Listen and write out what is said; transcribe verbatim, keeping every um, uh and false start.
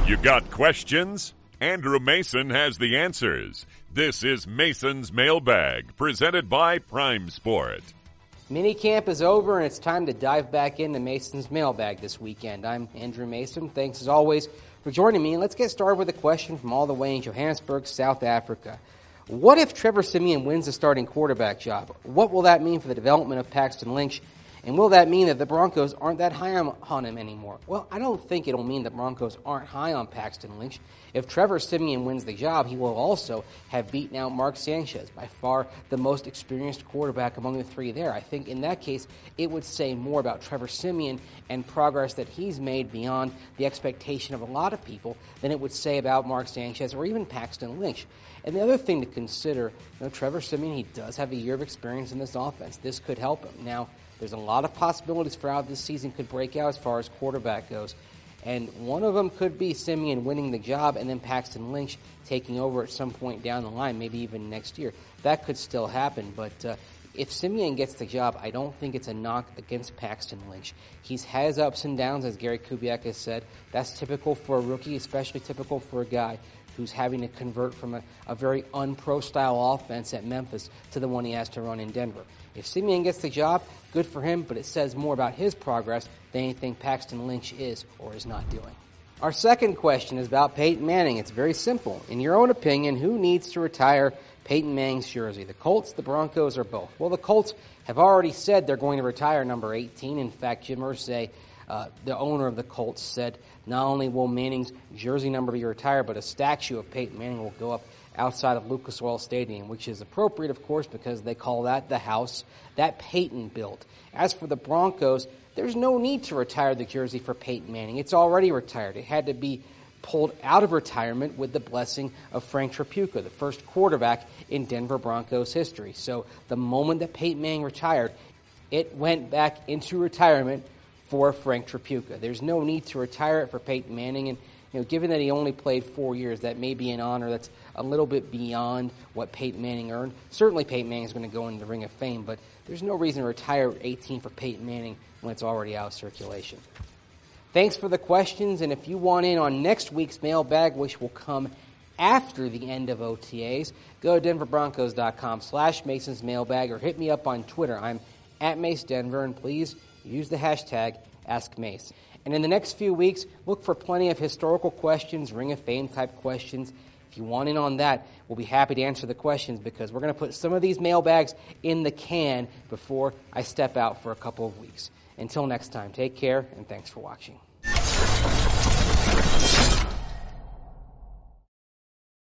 You got questions? Andrew Mason has the answers. This is Mason's Mailbag, presented by Prime Sport. Minicamp is over, and it's time to dive back into Mason's Mailbag this weekend. I'm Andrew Mason. Thanks, as always, for joining me. And let's get started with a question from all the way in Johannesburg, South Africa. What if Trevor Siemian wins the starting quarterback job? What will that mean for the development of Paxton Lynch? And will that mean that the Broncos aren't that high on, on him anymore? Well, I don't think it'll mean the Broncos aren't high on Paxton Lynch. If Trevor Siemian wins the job, he will also have beaten out Mark Sanchez, by far the most experienced quarterback among the three there. I think in that case, it would say more about Trevor Siemian and progress that he's made beyond the expectation of a lot of people than it would say about Mark Sanchez or even Paxton Lynch. And the other thing to consider, you know, Trevor Siemian, he does have a year of experience in this offense. This could help him. Now, there's a lot of possibilities for how this season could break out as far as quarterback goes. And one of them could be Siemian winning the job and then Paxton Lynch taking over at some point down the line, maybe even next year. That could still happen. But uh, if Siemian gets the job, I don't think it's a knock against Paxton Lynch. He's has ups and downs, as Gary Kubiak has said. That's typical for a rookie, especially typical for a guy who's having to convert from a, a very un-pro style offense at Memphis to the one he has to run in Denver. If Siemian gets the job, good for him, but it says more about his progress than anything Paxton Lynch is or is not doing. Our second question is about Peyton Manning. It's very simple. In your own opinion, who needs to retire Peyton Manning's jersey? The Colts, the Broncos, or both? Well, the Colts have already said they're going to retire number eighteen. In fact, Jim Irsay, uh, the owner of the Colts, said not only will Manning's jersey number be retired, but a statue of Peyton Manning will go up outside of Lucas Oil Stadium, which is appropriate, of course, because they call that the house that Peyton built. As for the Broncos, there's no need to retire the jersey for Peyton Manning. It's already retired. It had to be pulled out of retirement with the blessing of Frank Tripucka, the first quarterback in Denver Broncos history. So the moment that Peyton Manning retired, it went back into retirement for Frank Tripucka. There's no need to retire it for Peyton Manning, and you know, given that he only played four years, that may be an honor that's a little bit beyond what Peyton Manning earned. Certainly Peyton Manning is going to go into the Ring of Fame, but there's no reason to retire eighteen for Peyton Manning when it's already out of circulation. Thanks for the questions, and if you want in on next week's mailbag, which will come after the end of O T As, go to denverbroncos.com slash Mason's Mailbag or hit me up on Twitter. I'm at Mace Denver, and please use the hashtag AskMace. And in the next few weeks, look for plenty of historical questions, Ring of Fame type questions. If you want in on that, we'll be happy to answer the questions because we're going to put some of these mailbags in the can before I step out for a couple of weeks. Until next time, take care and thanks for watching.